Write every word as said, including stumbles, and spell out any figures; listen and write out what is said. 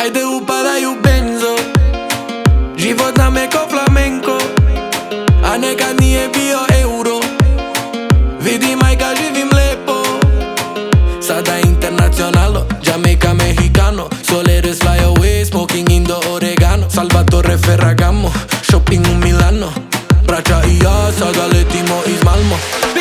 Hajde upadaju benzo, život nam je ko flamenko, a nekad nije bio euro. Vidi majka, živim lepo, sada internacionalo, Jamaica, mexicano. Soleres fly away, smoking indo oregano. Salvatore Ferragamo, shopping u Milano. Braća i ja sada letimo iz Malmo.